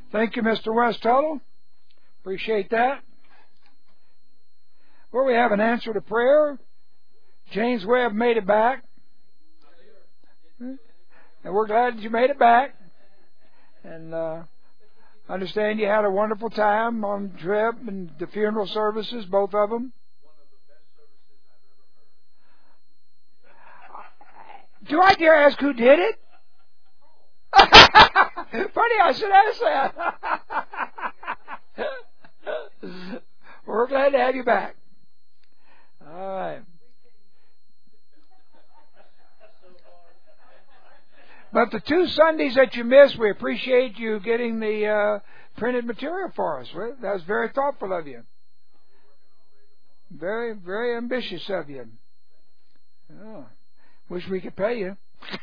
Thank you, Mr. West Tuttle. Appreciate that. Well, we have an answer to prayer. James Webb made it back. And we're glad that you made it back. And I understand you had a wonderful time on the trip and the funeral services, both of them. Do I dare ask who did it? Funny, I should ask that. We're glad to have you back. All right. But the 2 Sundays that you missed, we appreciate you getting the printed material for us. That was very thoughtful of you. Very, very ambitious of you. Oh, wish we could pay you.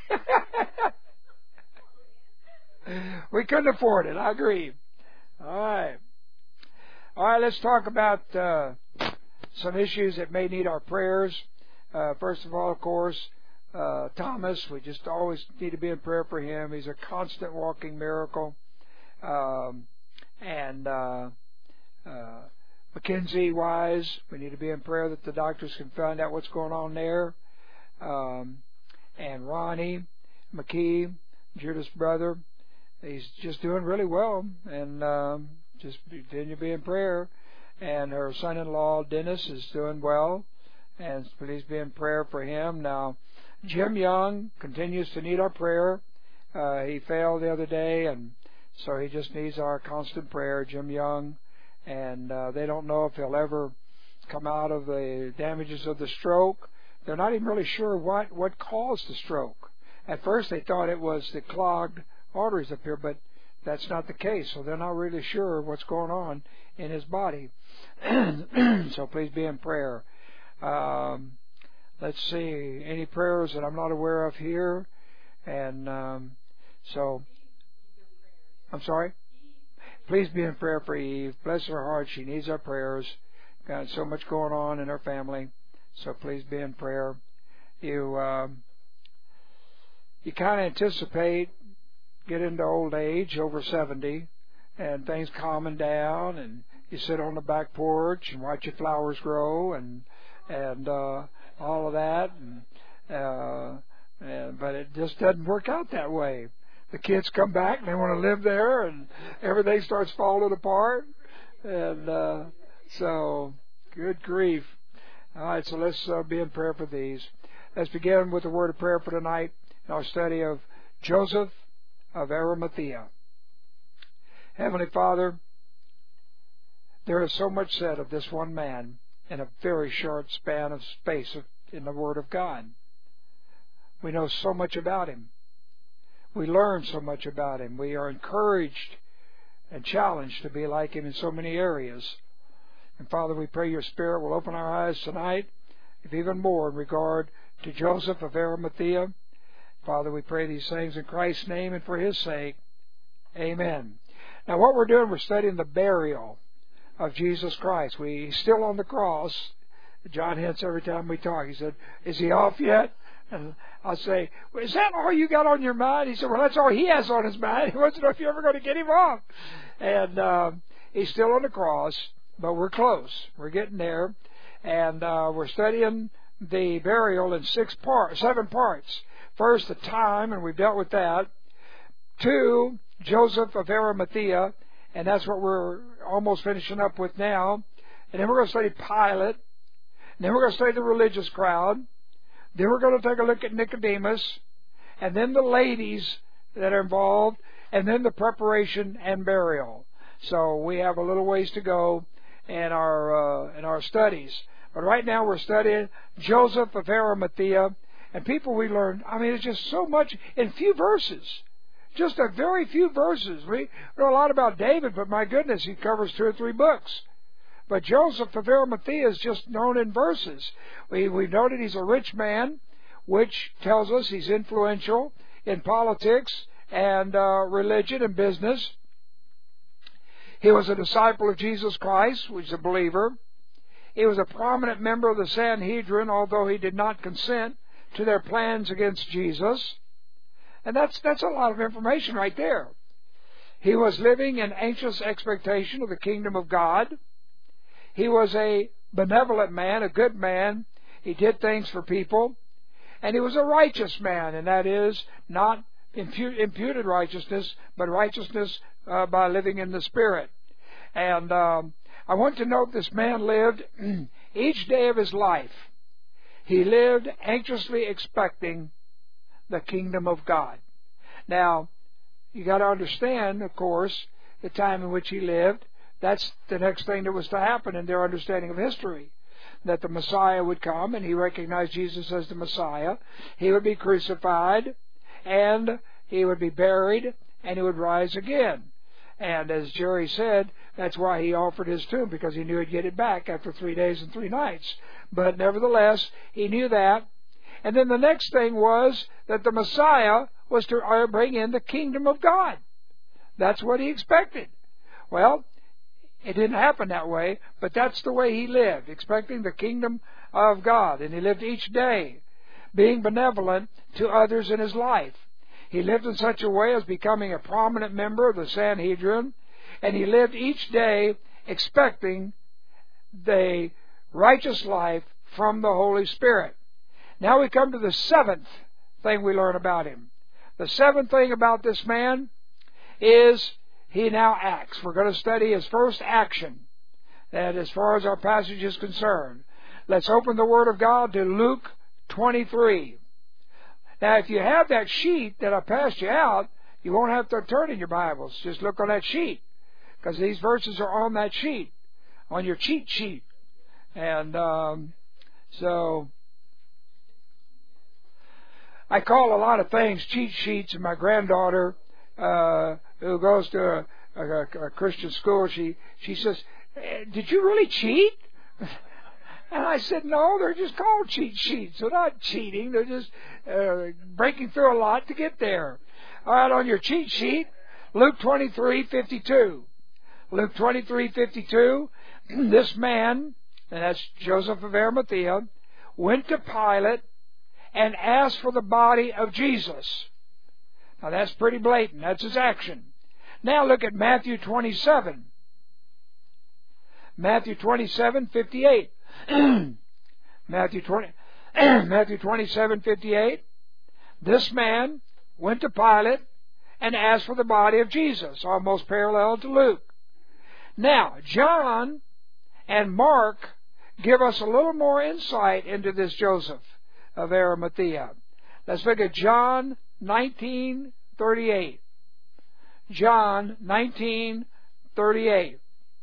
We couldn't afford it. I agree. All right. All right, let's talk about some issues that may need our prayers. First of all, of course, Thomas. We just always need to be in prayer for him. He's a constant walking miracle. And Mackenzie Wise, we need to be in prayer that the doctors can find out what's going on there. And Ronnie McKee, Judith's brother, he's just doing really well. And just continue to be in prayer. And her son-in-law, Dennis, is doing well. And please be in prayer for him. Now, Jim Young continues to need our prayer. He failed the other day, and so he just needs our constant prayer, Jim Young. And they don't know if he'll ever come out of the damages of the stroke. They're not even really sure what caused the stroke. At first they thought it was the clogged arteries up here, but that's not the case. So they're not really sure what's going on in his body. So please be in prayer. Let's see, any prayers that I'm not aware of here. And I'm sorry? Please be in prayer for Eve. Bless her heart. She needs our prayers. Got so much going on in her family. So please be in prayer. You kind of anticipate getting to old age, over 70, and things calming down, and you sit on the back porch and watch your flowers grow and all of that, but it just doesn't work out that way. The kids come back and they want to live there, and everything starts falling apart, and so good grief. All right, so let's be in prayer for these. Let's begin with a word of prayer for tonight in our study of Joseph of Arimathea. Heavenly Father, there is so much said of this one man in a very short span of space in the Word of God. We know so much about him. We learn so much about him. We are encouraged and challenged to be like him in so many areas. And Father, we pray your Spirit will open our eyes tonight, if even more in regard to Joseph of Arimathea. Father, we pray these things in Christ's name and for his sake. Amen. Now what we're doing, we're studying the burial of Jesus Christ. He's still on the cross. John hints every time we talk. He said, is he off yet? And I'll say, well, is that all you got on your mind? He said, well, that's all he has on his mind. He wants to know if you're ever going to get him off. And he's still on the cross, but we're close. We're getting there. And we're studying the burial in 7 parts. First, the time, and we've dealt with that. 2, Joseph of Arimathea, and that's what we're almost finishing up with now. And then we're going to study Pilate. And then we're going to study the religious crowd. Then we're going to take a look at Nicodemus. And then the ladies that are involved. And then the preparation and burial. So we have a little ways to go in our studies. But right now we're studying Joseph of Arimathea. And people we learn, it's just so much in few verses. Just a very few verses. We know a lot about David, but my goodness, he covers 2 or 3 books. But Joseph of Arimathea is just known in verses. We've noted he's a rich man, which tells us he's influential in politics and religion and business. He was a disciple of Jesus Christ, which is a believer. He was a prominent member of the Sanhedrin, although he did not consent to their plans against Jesus. And that's a lot of information right there. He was living in anxious expectation of the kingdom of God. He was a benevolent man, a good man. He did things for people. And he was a righteous man, and that is not imputed righteousness, but righteousness by living in the Spirit. And I want to note this man lived each day of his life. He lived anxiously expecting the kingdom of God. Now, you got to understand, of course, the time in which he lived. That's the next thing that was to happen in their understanding of history. That the Messiah would come, and he recognized Jesus as the Messiah. He would be crucified, and he would be buried, and he would rise again. And as Jerry said, that's why he offered his tomb, because he knew he'd get it back after 3 days and 3 nights. But nevertheless, he knew that. And then the next thing was that the Messiah was to bring in the kingdom of God. That's what he expected. Well, it didn't happen that way, but that's the way he lived, expecting the kingdom of God. And he lived each day being benevolent to others in his life. He lived in such a way as becoming a prominent member of the Sanhedrin, and he lived each day expecting the righteous life from the Holy Spirit. Now we come to the seventh thing we learn about him. The seventh thing about this man is he now acts. We're going to study his first action, that as far as our passage is concerned. Let's open the Word of God to Luke 23. Now, if you have that sheet that I passed you out, you won't have to turn in your Bibles. Just look on that sheet, because these verses are on that sheet, on your cheat sheet. And so I call a lot of things cheat sheets, and my granddaughter, who goes to a Christian school, she says, "Did you really cheat?" And I said, "No, they're just called cheat sheets. They're not cheating. They're just breaking through a lot to get there." All right, on your cheat sheet, Luke 23:52. Luke 23:52. This man, and that's Joseph of Arimathea, went to Pilate and asked for the body of Jesus. Now that's pretty blatant. That's his action. Now look at Matthew 27. Matthew 27:58. Matthew 27:58. This man went to Pilate and asked for the body of Jesus, almost parallel to Luke. Now, John and Mark give us a little more insight into this Joseph of Arimathea. Let's look at John 19:38. John 19:38.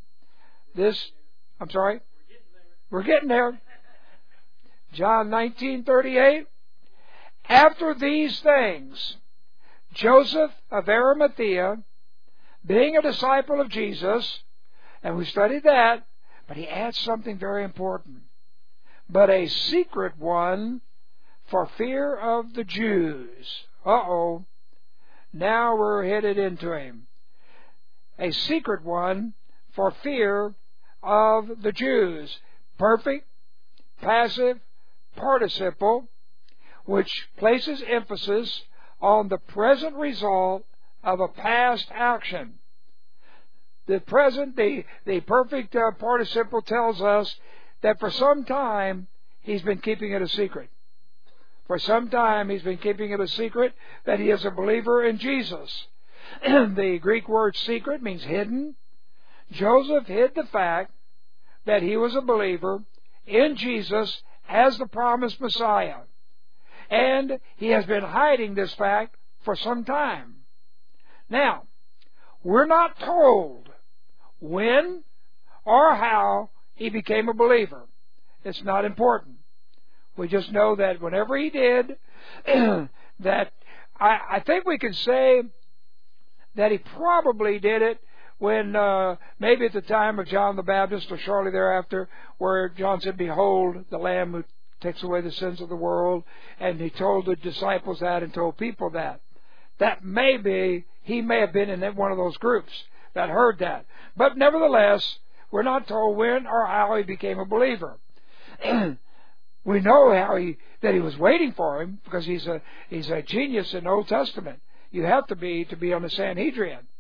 We're getting there. John 19:38. After these things, Joseph of Arimathea, being a disciple of Jesus, and we studied that, but he adds something very important. But a secret one for fear of the Jews. Uh-oh. Now we're headed into him. A secret one for fear of the Jews. Perfect, passive, participle, which places emphasis on the present result of a past action. The present, the perfect participle tells us that for some time he's been keeping it a secret. For some time he's been keeping it a secret that he is a believer in Jesus. The Greek word secret means hidden. Joseph hid the fact that he was a believer in Jesus as the promised Messiah. And he has been hiding this fact for some time. Now, we're not told when or how he became a believer. It's not important. We just know that whenever he did, that I think we can say that he probably did it when maybe at the time of John the Baptist or shortly thereafter, where John said, "Behold, the Lamb who takes away the sins of the world," and he told the disciples that and told people that. That maybe he may have been in one of those groups that heard that. But nevertheless, we're not told when or how he became a believer. We know that he was waiting for him, because he's a genius in the Old Testament. You have to be on the Sanhedrin.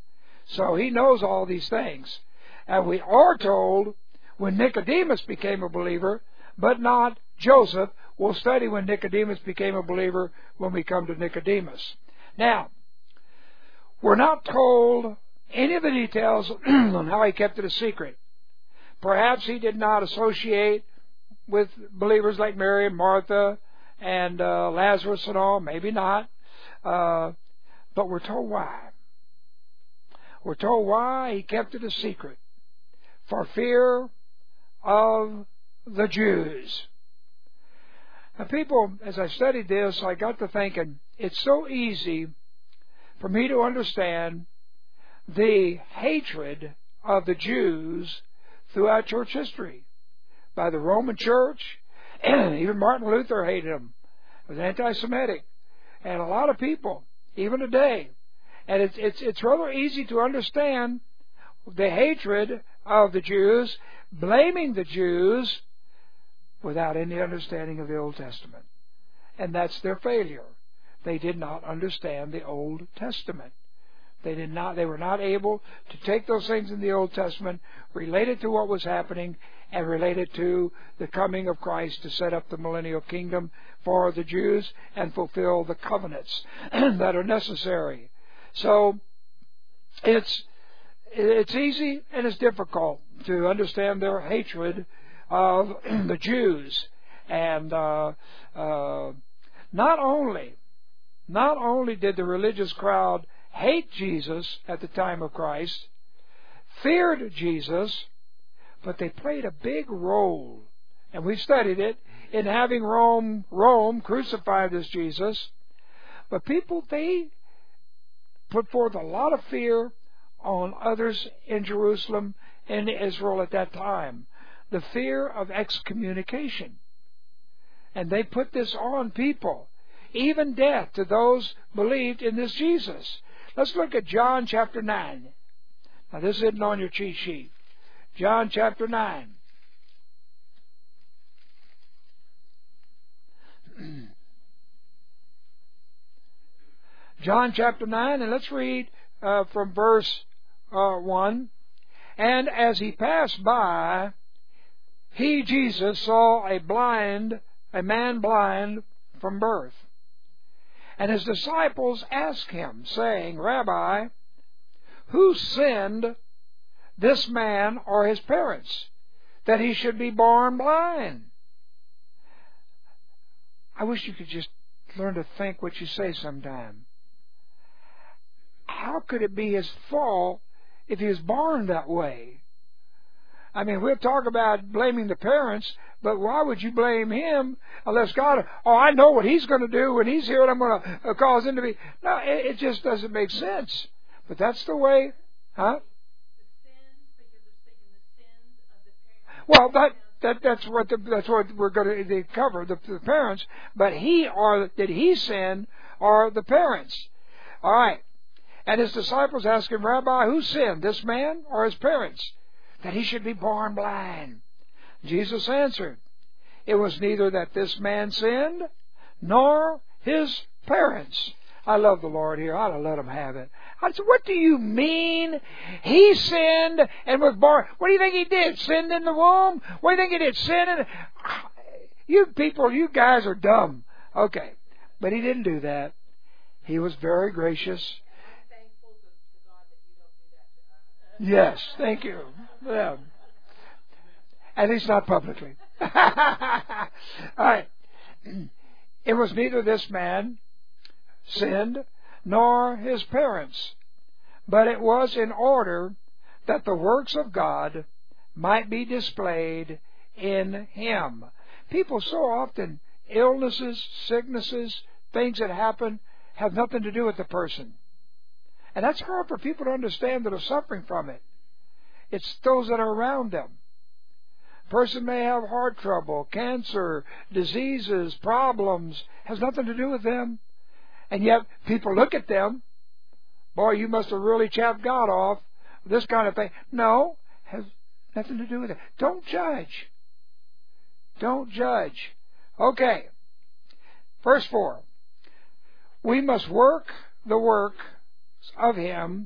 So he knows all these things. And we are told when Nicodemus became a believer, but not Joseph. We'll study when Nicodemus became a believer when we come to Nicodemus. Now, we're not told any of the details on how he kept it a secret. Perhaps he did not associate with believers like Mary and Martha and Lazarus and all. Maybe not. But we're told why. We're told why he kept it a secret. For fear of the Jews. Now, people, as I studied this, I got to thinking, it's so easy for me to understand the hatred of the Jews throughout church history by the Roman Church. Even Martin Luther hated them. It was anti-Semitic. And a lot of people, even today. And it's rather easy to understand the hatred of the Jews, blaming the Jews without any understanding of the Old Testament. And that's their failure. They did not understand the Old Testament. They were not able to take those things in the Old Testament, relate it to what was happening, and relate it to the coming of Christ to set up the millennial kingdom for the Jews and fulfill the covenants that are necessary. So it's easy and it's difficult to understand their hatred of the Jews. And not only did the religious crowd hate Jesus at the time of Christ, feared Jesus, but they played a big role, and we studied it, in having Rome crucify this Jesus. But people, they put forth a lot of fear on others in Jerusalem and Israel at that time. The fear of excommunication. And they put this on people. Even death to those believed in this Jesus. Let's look at John chapter 9. Now this isn't on your cheat sheet. John chapter 9. John chapter 9, and let's read from verse 1. And as he passed by, he, Jesus, saw a man blind from birth. And his disciples asked him, saying, Rabbi, who sinned, this man or his parents, that he should be born blind? I wish you could just learn to think what you say sometime. How could it be his fault if he was born that way? I mean, we'll talk about blaming the parents, but why would you blame him unless God, I know what he's going to do when he's here and I'm going to cause him to be. No, it just doesn't make sense. But that's the way, huh? Well, that's what we're going to cover, the parents. But did he sin or the parents? All right. And his disciples asked him, Rabbi, who sinned, this man or his parents, that he should be born blind? Jesus answered, it was neither that this man sinned, nor his parents. I love the Lord here. I ought to let him have it. I said, what do you mean? He sinned and was born. What do you think he did? Sinned in the womb? What do you think he did? Sin in... You people, you guys are dumb. Okay. But he didn't do that. He was very gracious. Yes, thank you. Yeah. At least not publicly. All right. It was neither this man sinned nor his parents, but it was in order that the works of God might be displayed in him. People so often, illnesses, sicknesses, things that happen have nothing to do with the person. And that's hard for people to understand that are suffering from it. It's those that are around them. A person may have heart trouble, cancer, diseases, problems. Has nothing to do with them. And yet people look at them. Boy, you must have really chapped God off. This kind of thing. No, has nothing to do with it. Don't judge. Don't judge. Okay. Verse 4. We must work the work of him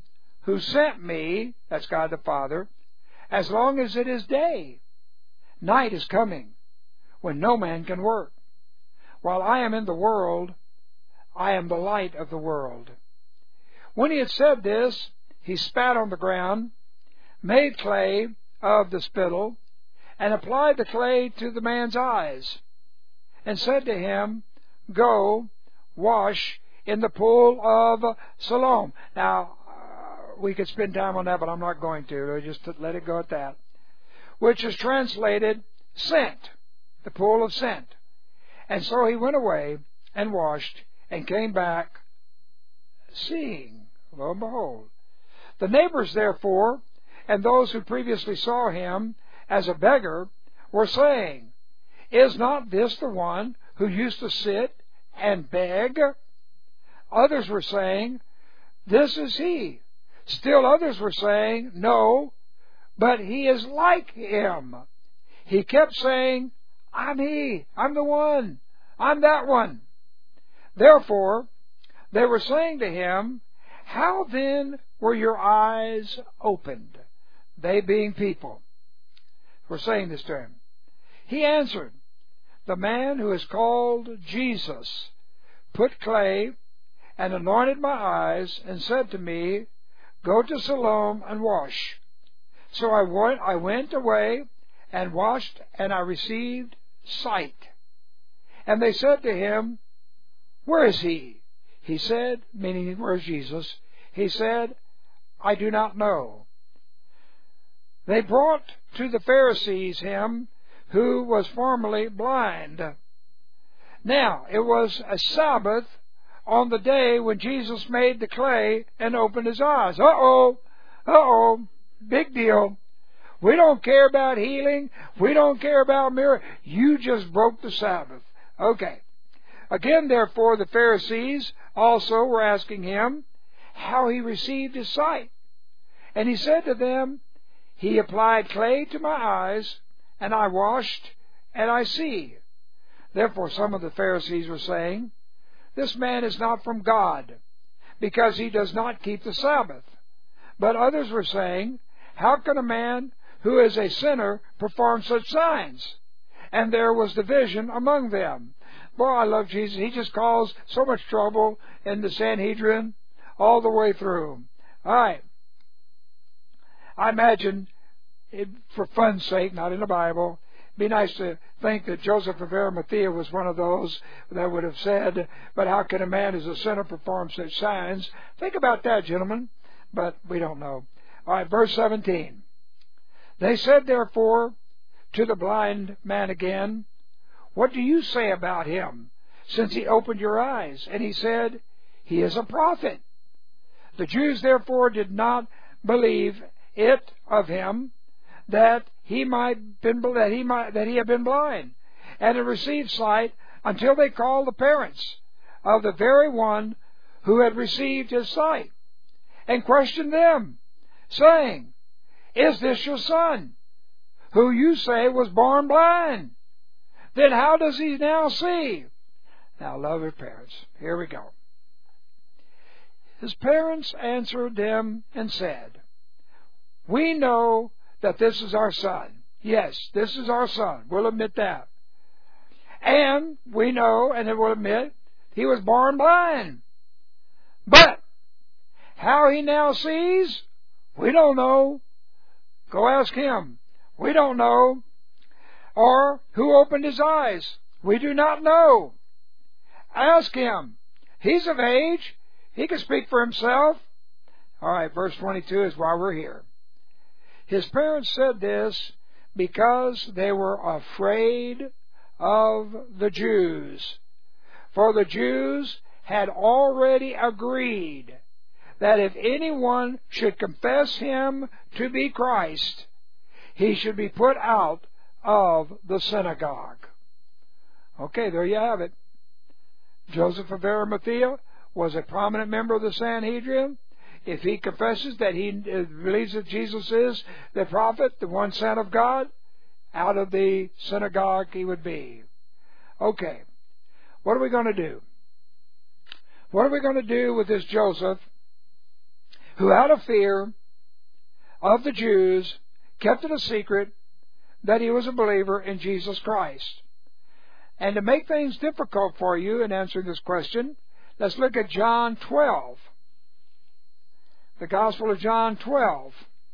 who sent me, that's God the Father, as long as it is day. Night is coming, when no man can work. While I am in the world, I am the light of the world. When he had said this, he spat on the ground, made clay of the spittle, and applied the clay to the man's eyes, and said to him, Go, wash in the pool of Siloam. Now, we could spend time on that, but I'm not going to. Just let it go at that. Which is translated sent, the pool of sent. And so he went away and washed and came back seeing. Lo and behold. The neighbors, therefore, and those who previously saw him as a beggar, were saying, Is not this the one who used to sit and beg? Others were saying, This is he. Still others were saying, No, but he is like him. He kept saying, I'm he, I'm the one, I'm that one. Therefore, they were saying to him, How then were your eyes opened? They being people were saying this to him. He answered, The man who is called Jesus put clay and anointed my eyes and said to me, Go to Siloam and wash. So I went away and washed, and I received sight. And they said to him, Where is he? He said, meaning, where is Jesus? He said, I do not know. They brought to the Pharisees him who was formerly blind. Now, it was a Sabbath on the day when Jesus made the clay and opened his eyes. Big deal. We don't care about healing. We don't care about miracles. You just broke the Sabbath. Okay. Again, therefore, the Pharisees also were asking him how he received his sight. And he said to them, He applied clay to my eyes, and I washed, and I see. Therefore some of the Pharisees were saying, This man is not from God, because he does not keep the Sabbath. But others were saying, How can a man who is a sinner perform such signs? And there was division among them. Boy, I love Jesus. He just caused so much trouble in the Sanhedrin all the way through. All right. I imagine, for fun's sake, not in the Bible, it'd be nice to think that Joseph of Arimathea was one of those that would have said, But how can a man as a sinner perform such signs? Think about that, gentlemen. But we don't know. All right, verse 17. They said, therefore, to the blind man again, What do you say about him, since he opened your eyes? And he said, He is a prophet. The Jews therefore did not believe it of him that he had been blind, and had received sight, until they called the parents of the very one who had received his sight, and questioned them, saying, Is this your son, who you say was born blind? Then how does he now see? Now, love your parents. Here we go. His parents answered them and said, We know that this is our son. Yes, this is our son. We'll admit that. And we know, and we'll admit, he was born blind. But how he now sees, we don't know. Go ask him. We don't know. Or who opened his eyes? We do not know. Ask him. He's of age. He can speak for himself. All right, verse 22 is why we're here. His parents said this because they were afraid of the Jews. For the Jews had already agreed that if anyone should confess him to be Christ, he should be put out of the synagogue. Okay, there you have it. Joseph of Arimathea was a prominent member of the Sanhedrin. If he confesses that he believes that Jesus is the prophet, the one Son of God, out of the synagogue he would be. Okay, what are we going to do? What are we going to do with this Joseph who out of fear of the Jews kept it a secret that he was a believer in Jesus Christ. And to make things difficult for you in answering this question, let's look at John 12. The Gospel of John 12.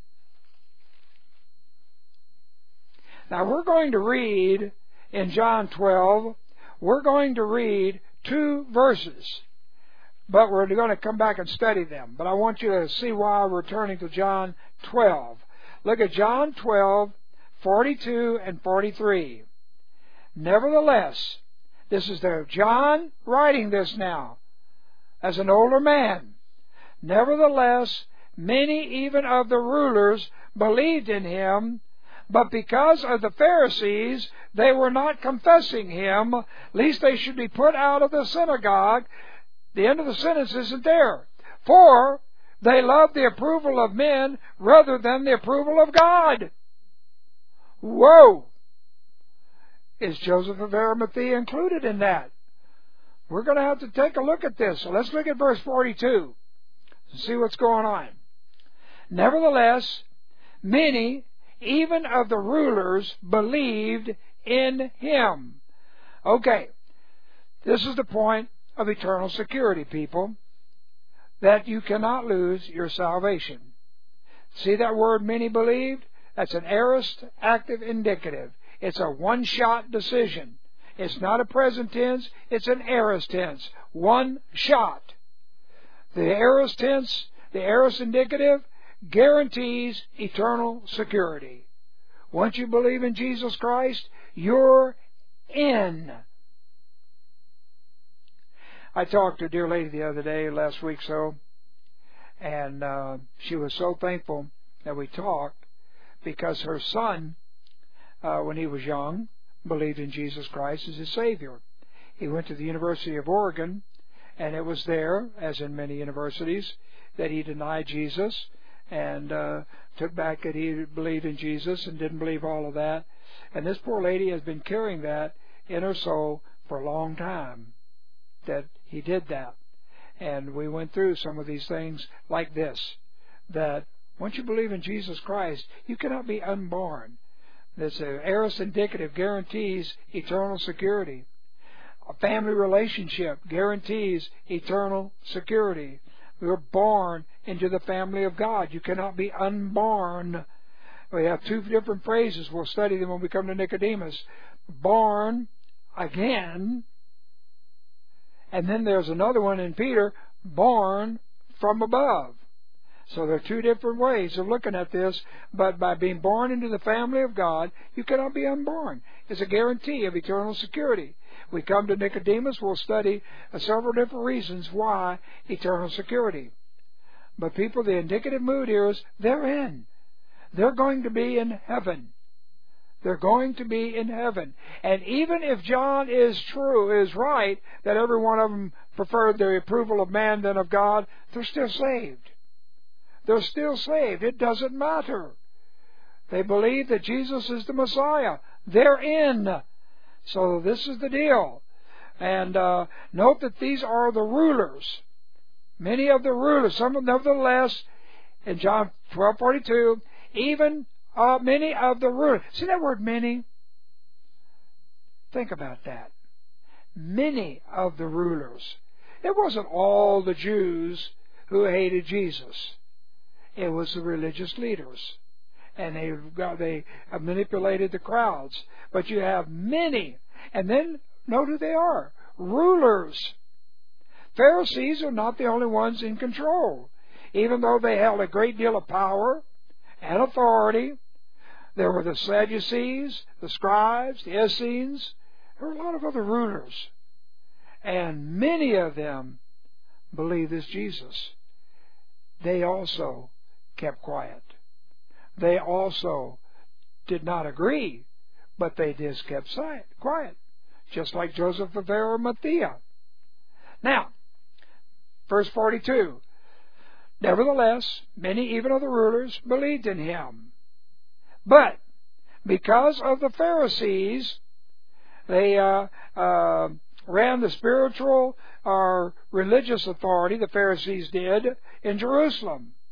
Now we're going to read in John 12, we're going to read 2 verses, but we're going to come back and study them. But I want you to see why we're turning to John 12. Look at John 12, 42 and 43. Nevertheless, this is John writing this now as an older man. Nevertheless, many even of the rulers believed in him, but because of the Pharisees, they were not confessing him, lest they should be put out of the synagogue. The end of the sentence isn't there. For they loved the approval of men rather than the approval of God. Whoa! Is Joseph of Arimathea included in that? We're going to have to take a look at this. So let's look at verse 42 and see what's going on. Nevertheless, many, even of the rulers, believed in him. Okay, this is the point of eternal security, people, that you cannot lose your salvation. See that word, many believed? That's an aorist active indicative. It's a one-shot decision. It's not a present tense, it's an aorist tense. One shot. The aorist tense, the aorist indicative, guarantees eternal security. Once you believe in Jesus Christ, you're in. I talked to a dear lady the other day, last week and she was so thankful that we talked because her son, when he was young, believed in Jesus Christ as his Savior. He went to the University of Oregon, and it was there, as in many universities, that he denied Jesus and took back that he believed in Jesus and didn't believe all of that. And this poor lady has been carrying that in her soul for a long time, that he did that. And we went through some of these things like this, that once you believe in Jesus Christ, you cannot be unborn. This aorist indicative guarantees eternal security. A family relationship guarantees eternal security. We were born into the family of God. You cannot be unborn. We have 2 different phrases. We'll study them when we come to Nicodemus. Born again. And then there's another one in Peter, born from above. So there are 2 different ways of looking at this, but by being born into the family of God, you cannot be unborn. It's a guarantee of eternal security. We come to Nicodemus, we'll study several different reasons why eternal security. But people, the indicative mood here is they're in. They're going to be in heaven. They're going to be in heaven. And even if John is right, that every one of them preferred the approval of man than of God, they're still saved. They're still saved. It doesn't matter. They believe that Jesus is the Messiah. They're in. So this is the deal. And note that these are the rulers. Many of the rulers, some of them nevertheless, in John 12:42, even many of the rulers. See that word many? Think about that. Many of the rulers. It wasn't all the Jews who hated Jesus. It was the religious leaders. And they manipulated the crowds. But you have many. And then note who they are. Rulers. Pharisees are not the only ones in control. Even though they held a great deal of power and authority, there were the Sadducees, the scribes, the Essenes. There were a lot of other rulers. And many of them believed this Jesus. They also kept quiet. They also did not agree, but they just kept quiet, just like Joseph of Arimathea. Now, verse 42, nevertheless, many even of the rulers believed in him. But because of the Pharisees, they ran the spiritual or religious authority, the Pharisees did, in Jerusalem.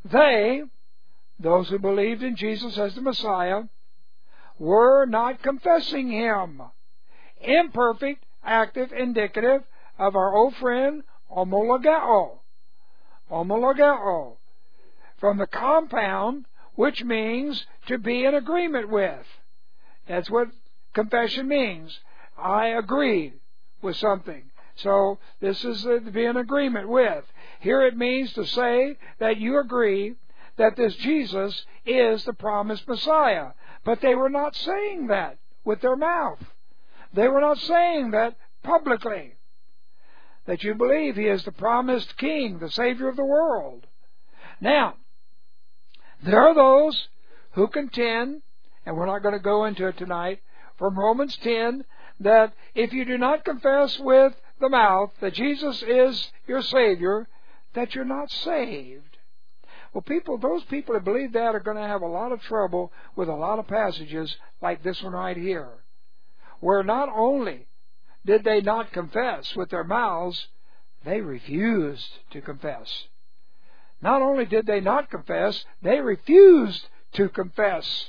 those who believed in Jesus as the Messiah, were not confessing Him. Imperfect, active, indicative of our old friend homologeo. Homologeo. From the compound, which means to be in agreement with. That's what confession means. I agree with something. So this is to be in agreement with. Here it means to say that you agree that this Jesus is the promised Messiah. But they were not saying that with their mouth. They were not saying that publicly. That you believe He is the promised King, the Savior of the world. Now, there are those who contend, and we're not going to go into it tonight, from Romans 10, that if you do not confess with the mouth that Jesus is your Savior, that you're not saved. Well, those people that believe that are going to have a lot of trouble with a lot of passages like this one right here, where not only did they not confess with their mouths, they refused to confess. Not only did they not confess, they refused to confess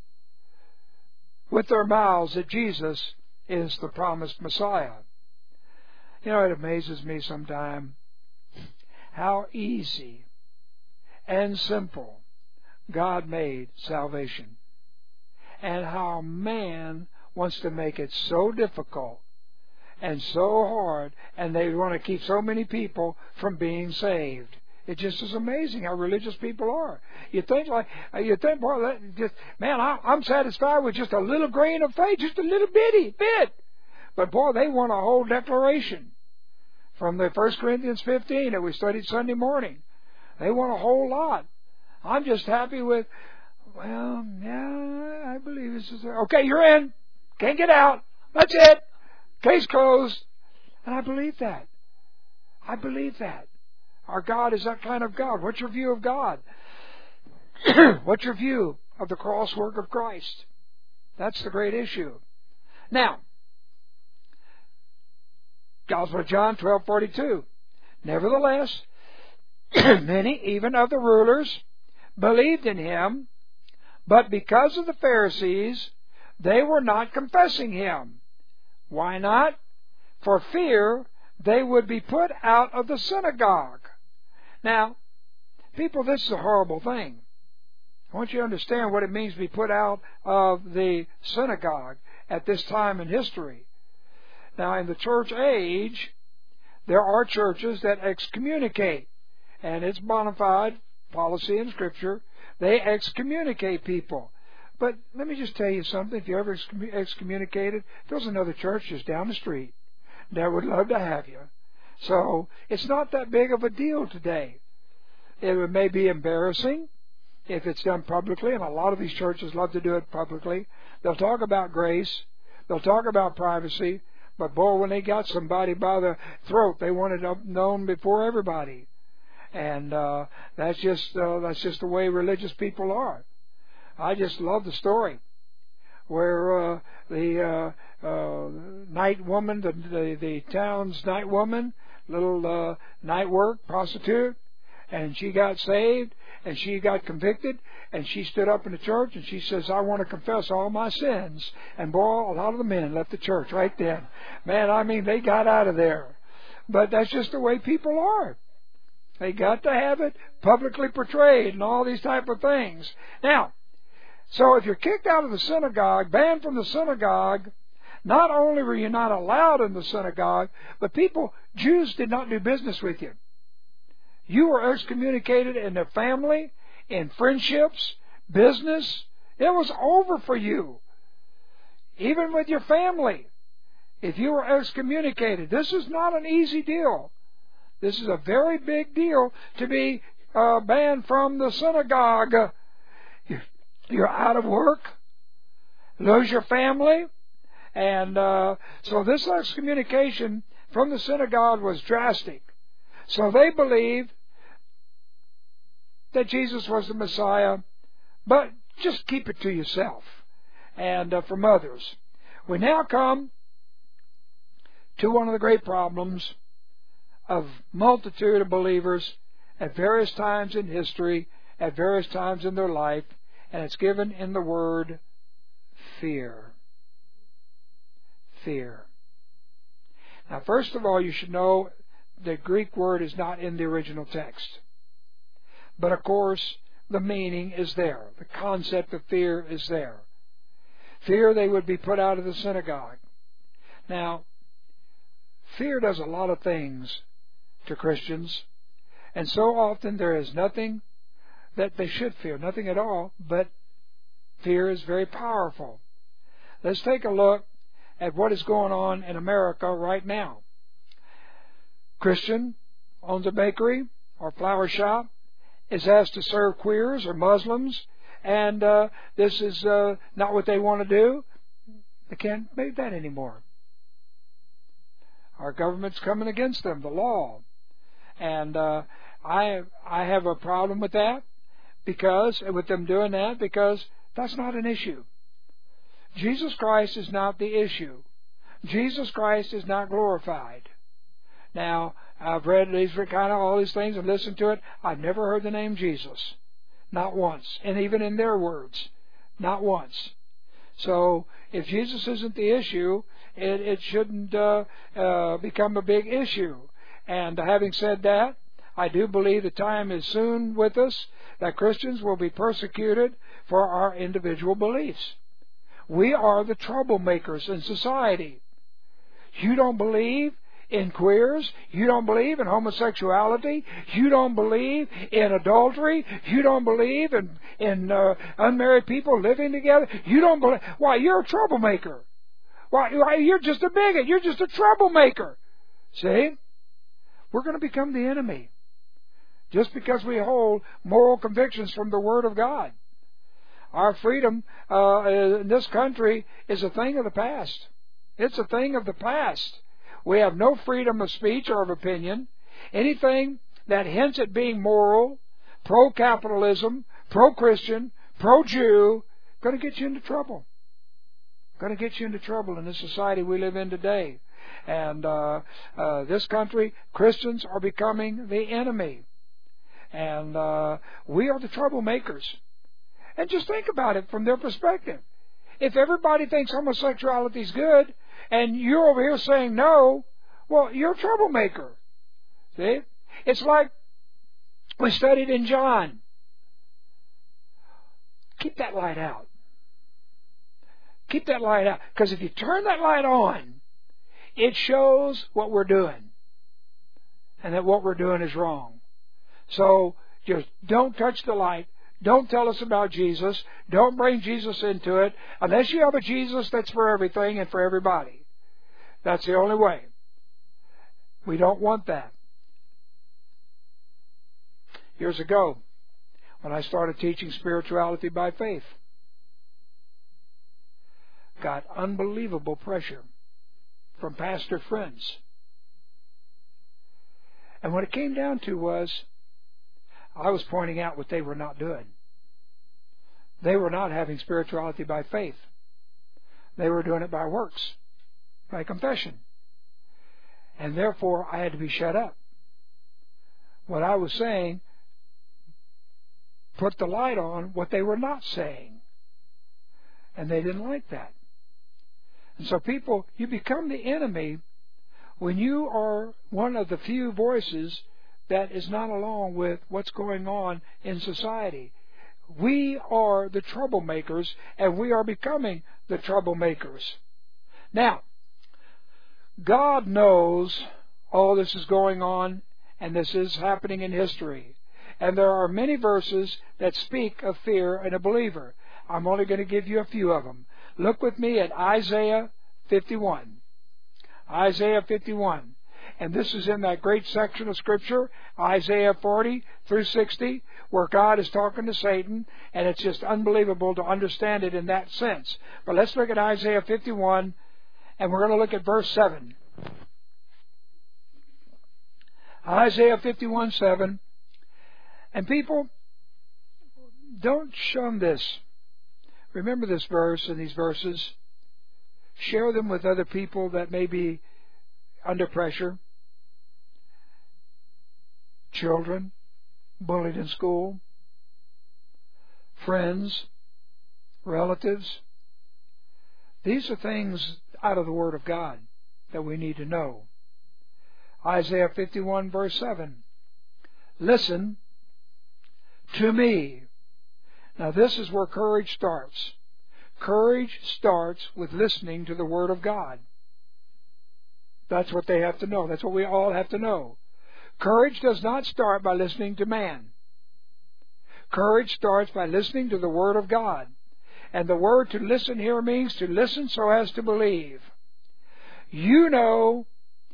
with their mouths that Jesus is the promised Messiah. You know, it amazes me sometimes how easy and simple God made salvation, and how man wants to make it so difficult and so hard, and they want to keep so many people from being saved. It just is amazing how religious people are. You think, boy, I'm satisfied with just a little grain of faith, just a little bitty bit. But boy, they want a whole declaration from the 1 Corinthians 15 that we studied Sunday morning. They want a whole lot. I'm just happy with, well, yeah, I believe this is okay. You're in. Can't get out. That's it. Case closed. And I believe that. I believe that. Our God is that kind of God. What's your view of God? What's your view of the cross work of Christ? That's the great issue. Now, Gospel of John 12:42. Nevertheless, many even of the rulers believed in Him, but because of the Pharisees, they were not confessing Him. Why not? For fear they would be put out of the synagogue. Now, people, this is a horrible thing. I want you to understand what it means to be put out of the synagogue at this time in history. Now, in the church age, there are churches that excommunicate, and it's bona fide policy in Scripture. They excommunicate people. But let me just tell you something. If you're ever excommunicated, there's another church just down the street that would love to have you. So it's not that big of a deal today. It may be embarrassing if it's done publicly, and a lot of these churches love to do it publicly. They'll talk about grace. They'll talk about privacy. But boy, when they got somebody by the throat, they want it known before everybody. And that's just the way religious people are. I just love the story where the night woman, the town's night woman, little night work prostitute, and she got saved, and she got convicted, and she stood up in the church, and she says, I want to confess all my sins. And boy, a lot of the men left the church right then. Man, I mean, they got out of there. But that's just the way people are. They got to have it publicly portrayed and all these type of things. Now, so if you're kicked out of the synagogue, banned from the synagogue, not only were you not allowed in the synagogue, but Jews did not do business with you. You were excommunicated in their family, in friendships, business. It was over for you. Even with your family. If you were excommunicated, this is not an easy deal. This is a very big deal to be banned from the synagogue. You're out of work, lose your family, and so this excommunication from the synagogue was drastic. So they believed that Jesus was the Messiah, but just keep it to yourself and from others. We now come to one of the great problems of multitude of believers at various times in history, at various times in their life, and it's given in the word fear. Fear. Now, first of all, you should know the Greek word is not in the original text. But, of course, the meaning is there. The concept of fear is there. Fear they would be put out of the synagogue. Now, fear does a lot of things to Christians, and so often there is nothing that they should fear, nothing at all, but fear is very powerful. Let's take a look at what is going on in America right now. Christian owns a bakery or flower shop, is asked to serve queers or Muslims, and this is not what they want to do. They can't make that anymore. Our government's coming against them, the law. And I have a problem with that, with them doing that, because that's not an issue. Jesus Christ is not the issue. Jesus Christ is not glorified. Now, I've read all these things and listened to it. I've never heard the name Jesus. Not once. And even in their words, not once. So, if Jesus isn't the issue, it shouldn't become a big issue. And having said that, I do believe the time is soon with us that Christians will be persecuted for our individual beliefs. We are the troublemakers in society. You don't believe in queers, you don't believe in homosexuality, you don't believe in adultery, you don't believe in unmarried people living together, you don't believe, why, you're a troublemaker. Why, you're just a bigot, you're just a troublemaker. See? We're going to become the enemy just because we hold moral convictions from the Word of God. Our freedom in this country is a thing of the past. It's a thing of the past. We have no freedom of speech or of opinion. Anything that hints at being moral, pro-capitalism, pro-Christian, pro-Jew, going to get you into trouble. Going to get you into trouble in the society we live in today. And this country, Christians are becoming the enemy. And we are the troublemakers. And just think about it from their perspective. If everybody thinks homosexuality is good, and you're over here saying no, well, you're a troublemaker. See? It's like we studied in John. Keep that light out. Keep that light out. Because if you turn that light on, it shows what we're doing. And that what we're doing is wrong. So just don't touch the light. Don't tell us about Jesus. Don't bring Jesus into it unless you have a Jesus that's for everything and for everybody. That's the only way. We don't want that. Years ago, when I started teaching spirituality by faith, got unbelievable pressure from pastor friends. And what it came down to was, I was pointing out what they were not doing. They were not having spirituality by faith. They were doing it by works, by confession. And therefore, I had to be shut up. What I was saying put the light on what they were not saying. And they didn't like that. And so people, you become the enemy when you are one of the few voices that is not along with what's going on in society. We are the troublemakers, and we are becoming the troublemakers. Now, God knows all this is going on, and this is happening in history. And there are many verses that speak of fear in a believer. I'm only going to give you a few of them. Look with me at Isaiah 51. Isaiah 51. And this is in that great section of Scripture, Isaiah 40 through 60, where God is talking to Satan, and it's just unbelievable to understand it in that sense. But let's look at Isaiah 51, and we're going to look at verse 7. Isaiah 51:7. And people, don't shun this. Remember this verse and these verses. Share them with other people that may be under pressure. Children bullied in school, friends, relatives. These are things out of the Word of God that we need to know. Isaiah 51 verse 7. Listen to me. Now this is where courage starts. Courage starts with listening to the Word of God. That's what they have to know. That's what we all have to know. Courage does not start by listening to man. Courage starts by listening to the Word of God. And the word to listen here means to listen so as to believe. You know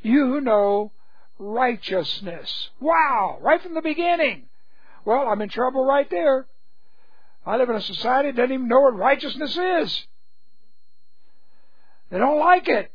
righteousness. Wow! Right from the beginning. Well, I'm in trouble right there. I live in a society that doesn't even know what righteousness is. They don't like it.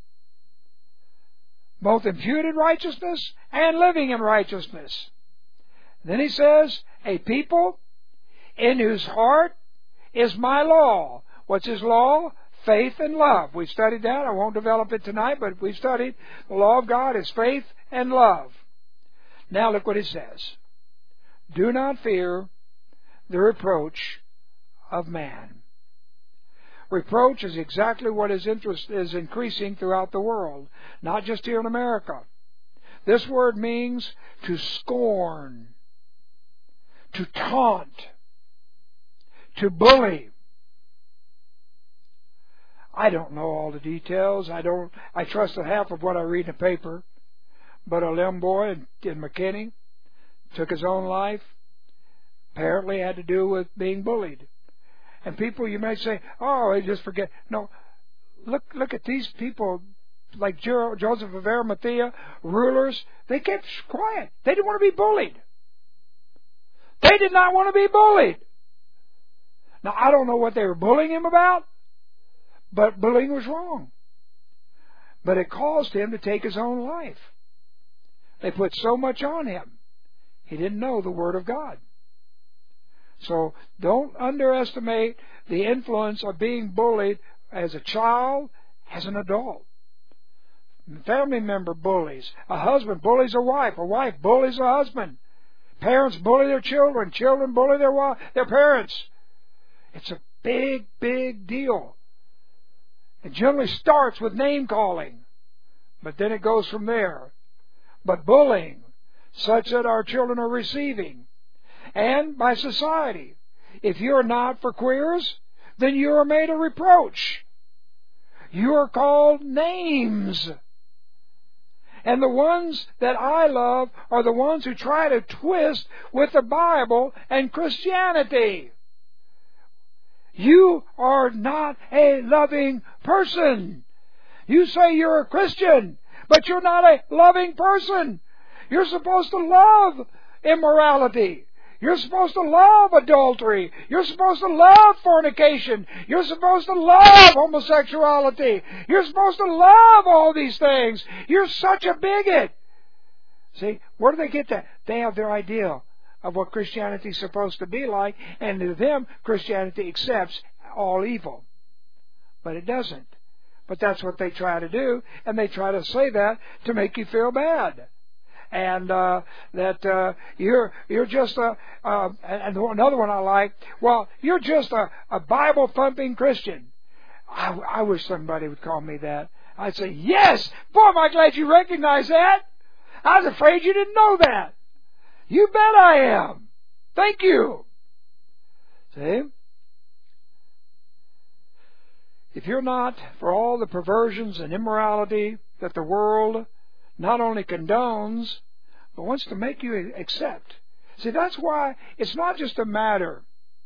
Both imputed righteousness and living in righteousness. Then he says, a people in whose heart is my law. What's his law? Faith and love. We've studied that. I won't develop it tonight, but we've studied the law of God is faith and love. Now look what it says. Do not fear the reproach of man. Reproach is exactly what is increasing throughout the world, not just here in America. This word means to scorn, to taunt, to bully. I don't know all the details. I trust a half of what I read in the paper. But a little boy in McKinney took his own life. Apparently had to do with being bullied. And people, you may say, oh, they just forget. No, look at these people like Joseph of Arimathea, rulers. They kept quiet. They didn't want to be bullied. They did not want to be bullied. Now, I don't know what they were bullying him about, but bullying was wrong. But it caused him to take his own life. They put so much on him. He didn't know the Word of God. So don't underestimate the influence of being bullied as a child, as an adult. A family member bullies. A husband bullies a wife bullies a husband. Parents bully their children. Children bully their parents. It's a big, big deal. It generally starts with name calling, but then it goes from there. But bullying, such that our children are receiving, and by society. If you're not for queers, then you are made a reproach. You are called names. And the ones that I love are the ones who try to twist with the Bible and Christianity. You are not a loving person. You say you're a Christian, but you're not a loving person. You're supposed to love immorality. You're supposed to love adultery. You're supposed to love fornication. You're supposed to love homosexuality. You're supposed to love all these things. You're such a bigot. See, where do they get that? They have their idea of what Christianity is supposed to be like, and to them, Christianity accepts all evil. But it doesn't. But that's what they try to do, and they try to say that to make you feel bad. And that you're just and another one I like, well, you're just a Bible-thumping Christian. I wish somebody would call me that. I'd say, yes! Boy, am I glad you recognize that! I was afraid you didn't know that. You bet I am. Thank you. See? If you're not for all the perversions and immorality that the world not only condones, but wants to make you accept. See, that's why it's not just a matter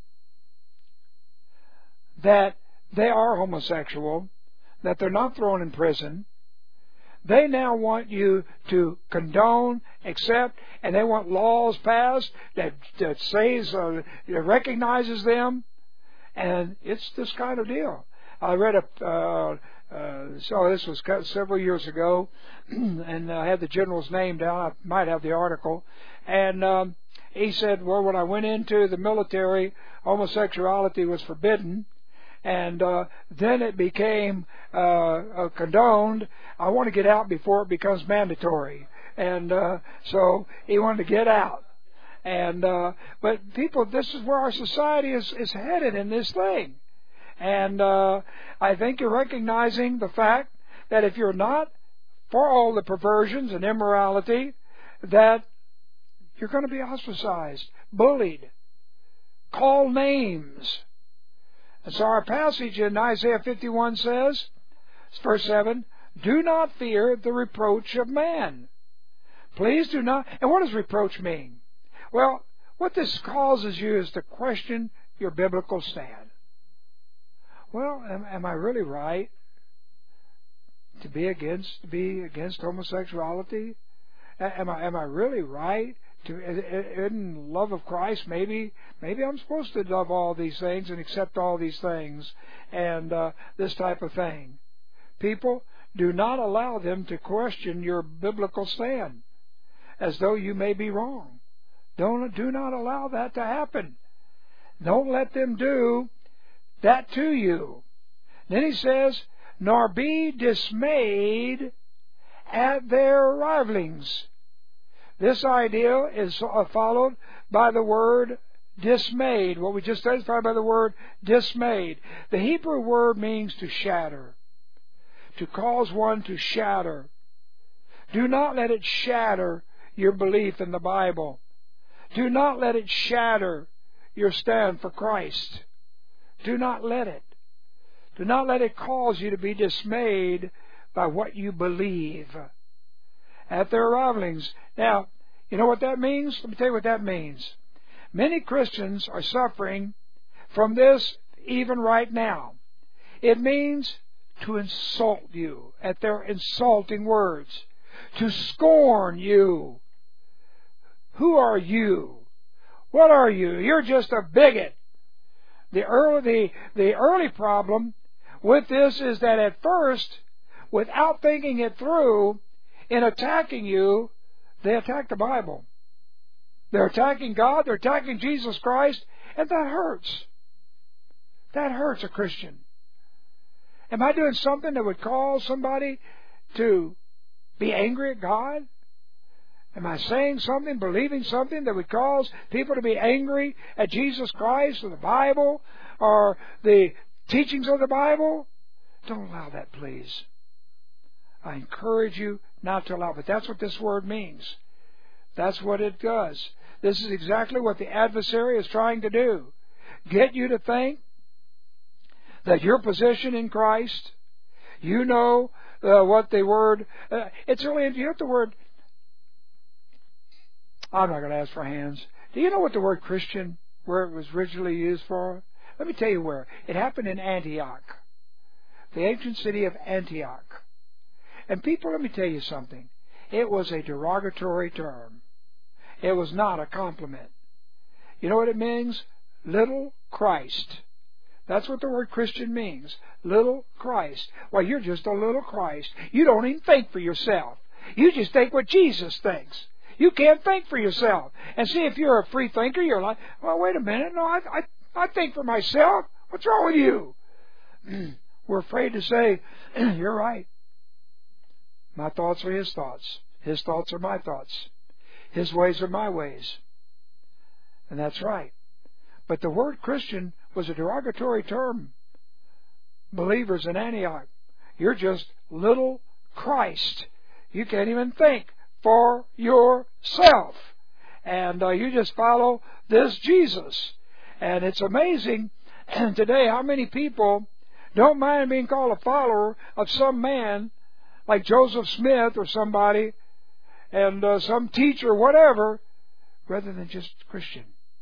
that they are homosexual, that they're not thrown in prison. They now want you to condone, accept, and they want laws passed that says, that recognizes them. And it's this kind of deal. I read so this was several years ago, and I had the general's name down. I might have the article. And he said, well, when I went into the military, homosexuality was forbidden. And then it became condoned. I want to get out before it becomes mandatory. And so he wanted to get out. And but people, this is where our society is headed in this thing. And I think you're recognizing the fact that if you're not for all the perversions and immorality, that you're going to be ostracized, bullied, called names. And so our passage in Isaiah 51 says, verse 7, do not fear the reproach of man. Please do not. And what does reproach mean? Well, what this causes you is to question your biblical stand. Well, am I really right to be against homosexuality? Am I really right to, in love of Christ? Maybe I'm supposed to love all these things and accept all these things and this type of thing. People, do not allow them to question your biblical stand as though you may be wrong. Do not allow that to happen. Don't let them do that to you. Then he says, nor be dismayed at their rivalings. This idea is followed by the word dismayed. What we just said is followed by the word dismayed. The Hebrew word means to shatter, to cause one to shatter. Do not let it shatter your belief in the Bible. Do not let it shatter your stand for Christ. Do not let it. Do not let it cause you to be dismayed by what you believe at their rivalings. Now, you know what that means? Let me tell you what that means. Many Christians are suffering from this even right now. It means to insult you at their insulting words, to scorn you. Who are you? What are you? You're just a bigot. The early problem with this is that at first, without thinking it through, in attacking you, they attack the Bible. They're attacking God, they're attacking Jesus Christ, and that hurts. That hurts a Christian. Am I doing something that would cause somebody to be angry at God? Am I saying something, believing something that would cause people to be angry at Jesus Christ or the Bible or the teachings of the Bible? Don't allow that, please. I encourage you not to allow it. But that's what this word means. That's what it does. This is exactly what the adversary is trying to do. Get you to think that your position in Christ, you know what the word, it's really, you know what the word, I'm not going to ask for hands. Do you know what the word Christian, where it was originally used for? Let me tell you where. It happened in Antioch, the ancient city of Antioch. And people, let me tell you something. It was a derogatory term. It was not a compliment. You know what it means? Little Christ. That's what the word Christian means. Little Christ. Well, you're just a little Christ. You don't even think for yourself. You just think what Jesus thinks. You can't think for yourself. And see, if you're a free thinker, you're like, well, wait a minute. No, I think for myself. What's wrong with you? We're afraid to say, you're right. My thoughts are His thoughts. His thoughts are my thoughts. His ways are my ways. And that's right. But the word Christian was a derogatory term. Believers in Antioch, you're just little Christ. You can't even think for yourself. And you just follow this Jesus. And it's amazing today how many people don't mind being called a follower of some man like Joseph Smith or somebody, and some teacher, whatever, rather than just Christian.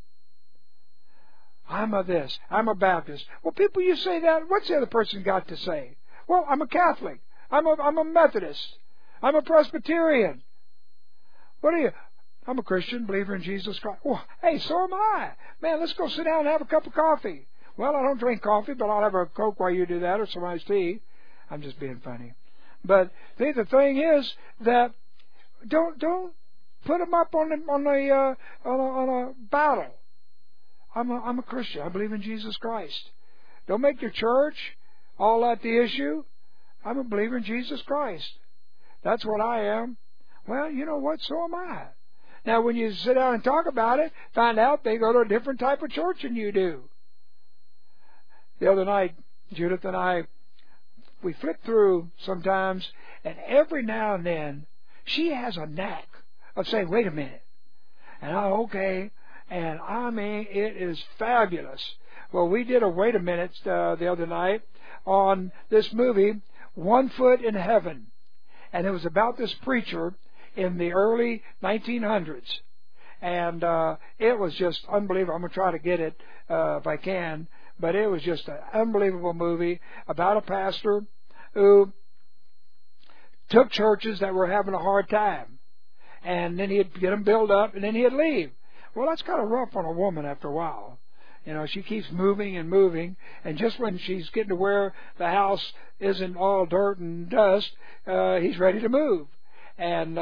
I'm a this, I'm a Baptist. Well, people, you say that, what's the other person got to say? Well, I'm a Catholic. I'm a Methodist. I'm a Presbyterian. What are you? I'm a Christian, believer in Jesus Christ. Well, hey, so am I. Man, let's go sit down and have a cup of coffee. Well, I don't drink coffee, but I'll have a Coke while you do that, or some iced tea. I'm just being funny. But the thing is that don't put them up on a battle. I'm a Christian. I believe in Jesus Christ. Don't make your church all that the issue. I'm a believer in Jesus Christ. That's what I am. Well, you know what? So am I. Now, when you sit down and talk about it, find out they go to a different type of church than you do. The other night, Judith and I, we flip through sometimes, and every now and then, she has a knack of saying, wait a minute. And okay. And I mean, it is fabulous. Well, we did a wait a minute the other night on this movie, One Foot in Heaven. And it was about this preacher in the early 1900s. And it was just unbelievable. I'm going to try to get it if I can. But it was just an unbelievable movie about a pastor who took churches that were having a hard time. And then he'd get them built up, and then he'd leave. Well, that's kind of rough on a woman after a while. You know, she keeps moving and moving, and just when she's getting to where the house isn't all dirt and dust, he's ready to move. And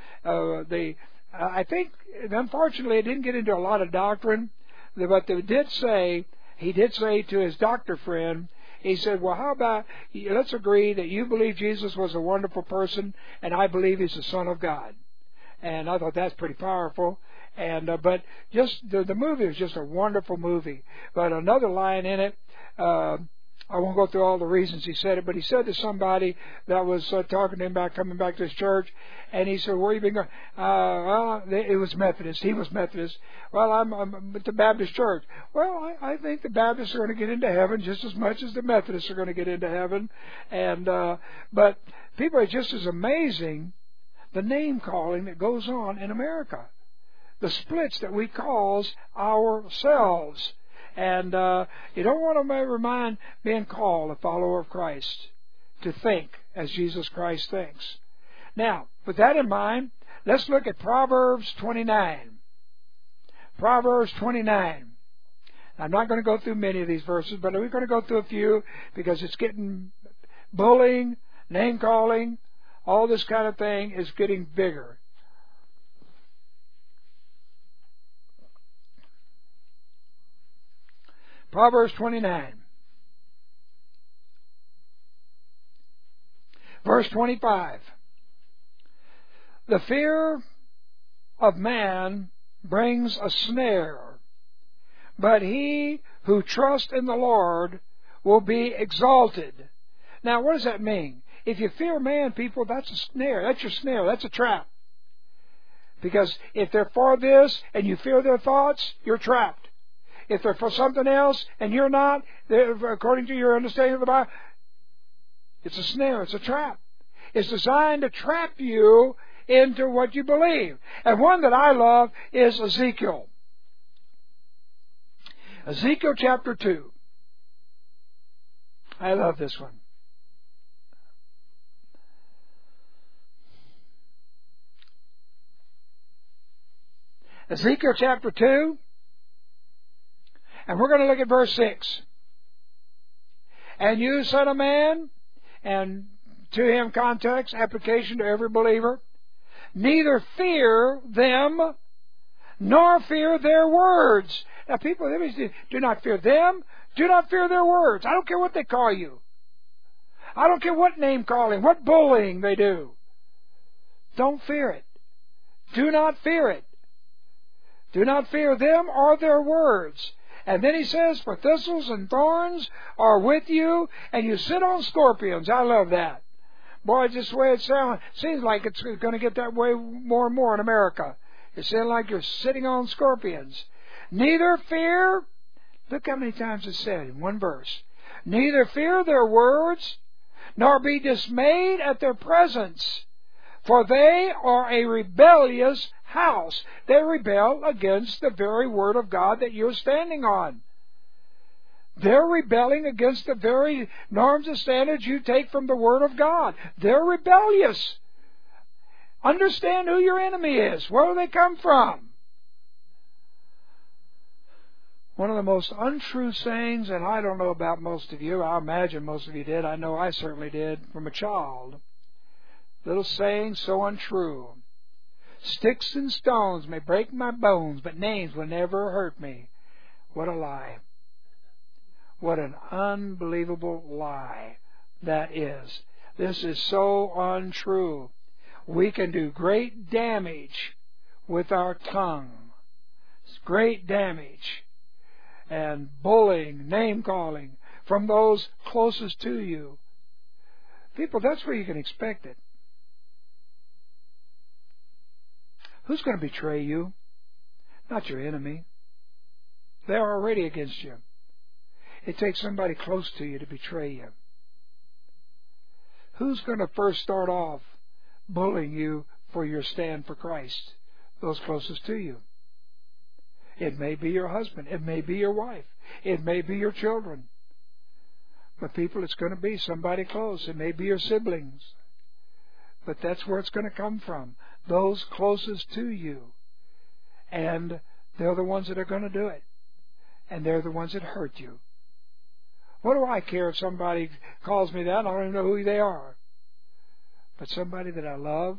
I think, unfortunately, it didn't get into a lot of doctrine, but he did say to his doctor friend, he said, well, how about, let's agree that you believe Jesus was a wonderful person, and I believe he's the Son of God. And I thought that's pretty powerful. And but just the movie was just a wonderful movie. But another line in it, I won't go through all the reasons he said it, but he said to somebody that was talking to him about coming back to his church, and he said, where you been going? Well, it was Methodist. He was Methodist. Well, I'm at the Baptist church. Well, I think the Baptists are going to get into heaven just as much as the Methodists are going to get into heaven. And but people are just as amazing, the name calling that goes on in America. The splits that we cause ourselves. And you don't want to remind being called a follower of Christ to think as Jesus Christ thinks. Now, with that in mind, let's look at Proverbs 29. Proverbs 29. I'm not going to go through many of these verses, but we're going to go through a few because it's getting bullying, name calling, all this kind of thing is getting bigger. Proverbs 29. Verse 25. The fear of man brings a snare, but he who trusts in the Lord will be exalted. Now, what does that mean? If you fear man, people, that's a snare. That's your snare. That's a trap. Because if they're for this and you fear their thoughts, you're trapped. If they're for something else and you're not, according to your understanding of the Bible, it's a snare. It's a trap. It's designed to trap you into what you believe. And one that I love is Ezekiel. Ezekiel chapter 2. I love this one. Ezekiel chapter 2. And we're going to look at verse 6. And you, son of man, and to him context, application to every believer, neither fear them, nor fear their words. Now people, do not fear them, do not fear their words. I don't care what they call you. I don't care what name calling, what bullying they do. Don't fear it. Do not fear it. Do not fear them or their words. And then he says, for thistles and thorns are with you, and you sit on scorpions. I love that. Boy, just the way it sounds, seems like it's going to get that way more and more in America. It sounds like you're sitting on scorpions. Neither fear, look how many times it's said in one verse. Neither fear their words, nor be dismayed at their presence. For they are a rebellious house. They rebel against the very Word of God that you're standing on. They're rebelling against the very norms and standards you take from the Word of God. They're rebellious. Understand who your enemy is. Where do they come from? One of the most untrue sayings, and I don't know about most of you, I imagine most of you did, I know I certainly did from a child. Little saying so untrue. Sticks and stones may break my bones, but names will never hurt me. What a lie. What an unbelievable lie that is. This is so untrue. We can do great damage with our tongue. It's great damage. And bullying, name-calling from those closest to you. People, that's where you can expect it. Who's going to betray you? Not your enemy. They're already against you. It takes somebody close to you to betray you. Who's going to first start off bullying you for your stand for Christ? Those closest to you. It may be your husband. It may be your wife. It may be your children. But people, it's going to be somebody close. It may be your siblings. But that's where it's going to come from. Those closest to you. And they're the ones that are going to do it. And they're the ones that hurt you. What do I care if somebody calls me that? I don't even know who they are. But somebody that I love,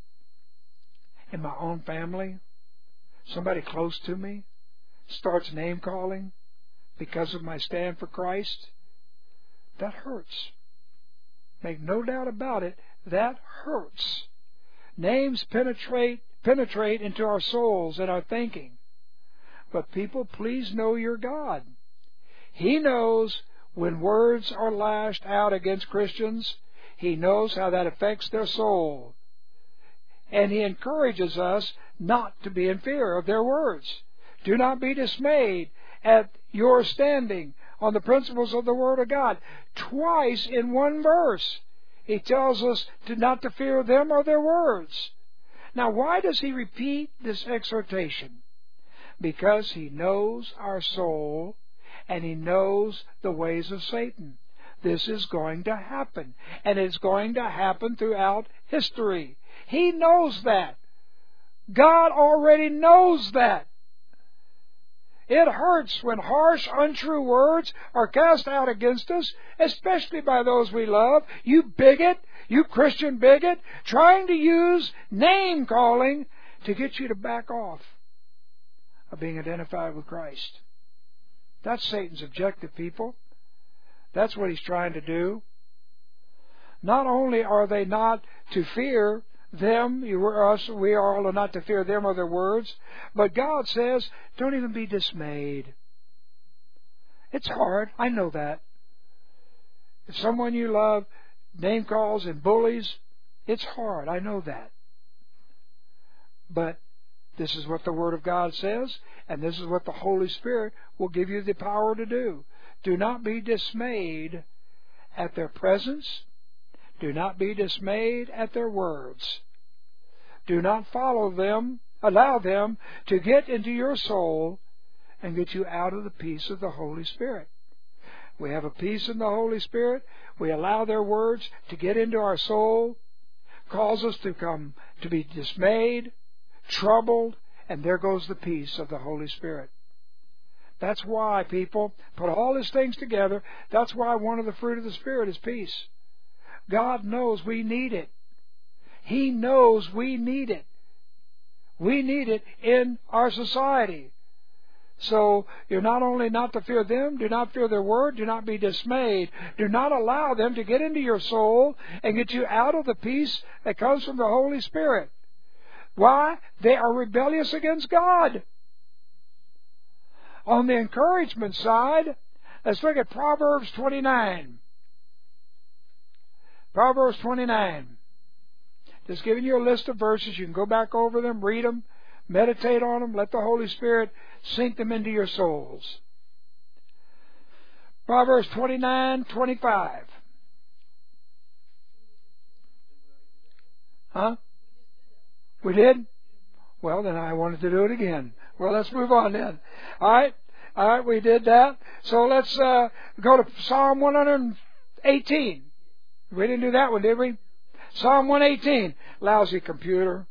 in my own family, somebody close to me, starts name-calling because of my stand for Christ, that hurts. Make no doubt about it, that hurts. Names penetrate into our souls and our thinking. But people, please know your God. He knows when words are lashed out against Christians, He knows how that affects their soul. And He encourages us not to be in fear of their words. Do not be dismayed at your standing on the principles of the Word of God. Twice in one verse, He tells us not to fear them or their words. Now, why does He repeat this exhortation? Because He knows our soul and He knows the ways of Satan. This is going to happen, and it's going to happen throughout history. He knows that. God already knows that. It hurts when harsh, untrue words are cast out against us, especially by those we love. You bigot, you Christian bigot, trying to use name-calling to get you to back off of being identified with Christ. That's Satan's objective, people. That's what he's trying to do. Not only are they not to fear them, we are all not to fear them or their words, but God says, don't even be dismayed. It's hard, I know that. If someone you love name calls and bullies, it's hard, I know that. But this is what the Word of God says, and this is what the Holy Spirit will give you the power to do. Do not be dismayed at their presence. Do not be dismayed at their words. Do not follow them, allow them to get into your soul and get you out of the peace of the Holy Spirit. We have a peace in the Holy Spirit. We allow their words to get into our soul, cause us to be dismayed, troubled, and there goes the peace of the Holy Spirit. That's why, people, put all these things together. That's why one of the fruit of the Spirit is peace. God knows we need it. He knows we need it. We need it in our society. So you're not only not to fear them, do not fear their word, do not be dismayed. Do not allow them to get into your soul and get you out of the peace that comes from the Holy Spirit. Why? They are rebellious against God. On the encouragement side, let's look at Proverbs 29. Proverbs 29. Just giving you a list of verses. You can go back over them, read them, meditate on them, let the Holy Spirit sink them into your souls. Proverbs 29:25. Huh? We did? Well, then I wanted to do it again. Well, let's move on then. All right, we did that. So let's go to Psalm 118. We didn't do that one, did we? Psalm 118. Lousy computer.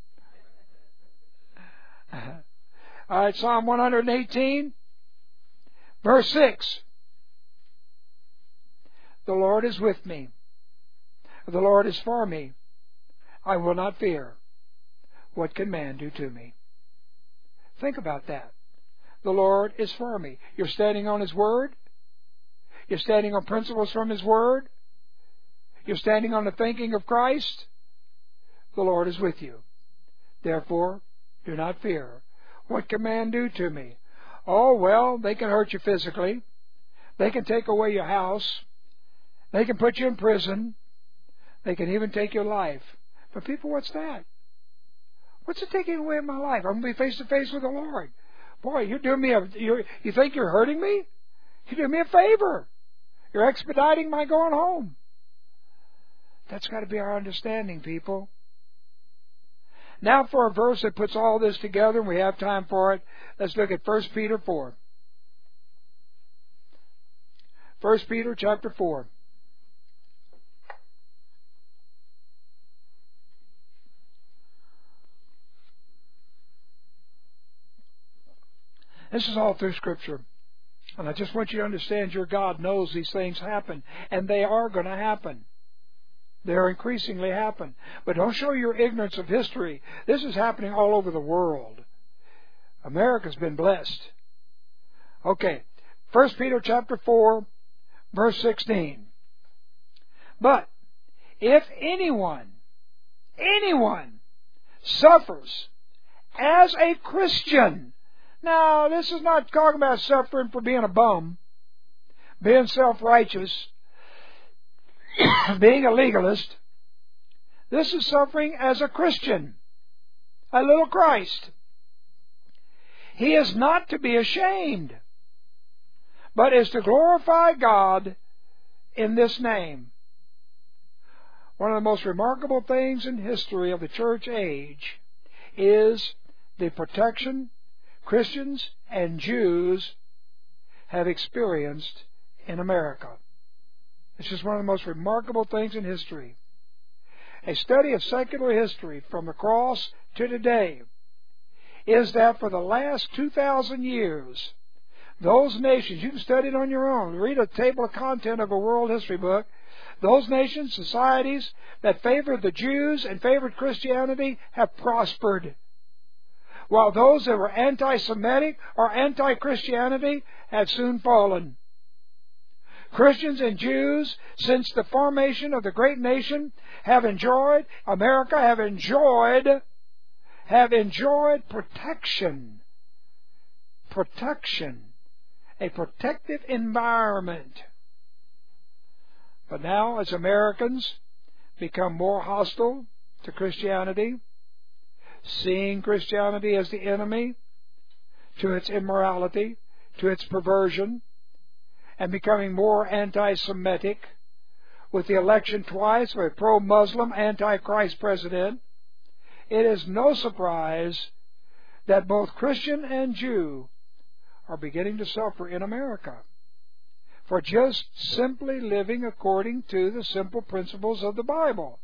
All right, Psalm 118, verse 6. The Lord is with me. The Lord is for me. I will not fear. What can man do to me? Think about that. The Lord is for me. You're standing on His Word. You're standing on principles from His Word. You're standing on the thinking of Christ. The Lord is with you. Therefore, Do not fear. What can man do to me? Oh, well, they can hurt you physically. They can take away your house. They can put you in prison. They can even take your life. But people, what's that? What's it taking away my life? I'm going to be face to face with the Lord. Boy, you're doing me you think you're hurting me? You're doing me a favor. You're expediting my going home. That's got to be our understanding, people. Now for a verse that puts all this together, and we have time for it. Let's look at 1 Peter 4. 1 Peter chapter 4. This is all through Scripture. And I just want you to understand your God knows these things happen. And they are going to happen. They're increasingly happen. But don't show your ignorance of history. This is happening all over the world. America's been blessed. Okay. 1 Peter chapter 4, verse 16. But if anyone suffers as a Christian. Now, this is not talking about suffering for being a bum, being self-righteous, being a legalist. This is suffering as a Christian, a little Christ. He is not to be ashamed, but is to glorify God in this name. One of the most remarkable things in history of the church age is the protection Christians and Jews have experienced in America. It's just one of the most remarkable things in history. A study of secular history from the cross to today is that for the last 2,000 years, those nations, you can study it on your own, read a table of content of a world history book, those nations, societies that favored the Jews and favored Christianity have prospered, while those that were anti-Semitic or anti-Christianity had soon fallen. Christians and Jews, since the formation of the great nation, America have enjoyed protection. Protection. A protective environment. But now, as Americans become more hostile to Christianity, seeing Christianity as the enemy, to its immorality, to its perversion, and becoming more anti-Semitic, with the election twice of a pro-Muslim, anti-Christ president, it is no surprise that both Christian and Jew are beginning to suffer in America for just simply living according to the simple principles of the Bible.